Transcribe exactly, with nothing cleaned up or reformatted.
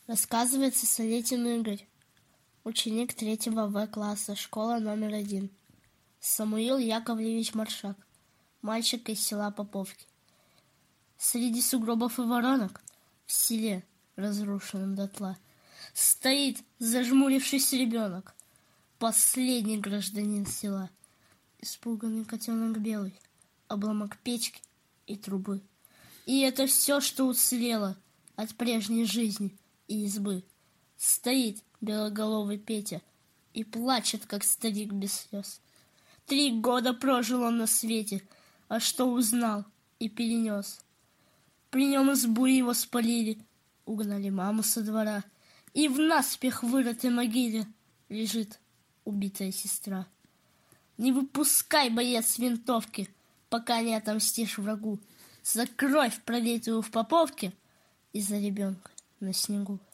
Рассказывается Солетин Игорь, ученик третьего В класса, школа номер один. Самуил Яковлевич Маршак, мальчик из села Поповки. Среди сугробов и воронок в селе, разрушенном дотла, стоит зажмурившийся ребенок, последний гражданин села. Испуганный котенок белый, обломок печки и трубы. И это все, что уцелело от прежней жизни и избы. Стоит белоголовый Петя и плачет, как старик без слез. Три года прожил он на свете, а что узнал и перенес. При нем избу его спалили, угнали маму со двора, и в наспех вырытой могиле лежит убитая сестра. Не выпускай, боец, винтовки, пока не отомстишь врагу, за кровь, пролитую в Поповке, и за ребенка на снегу.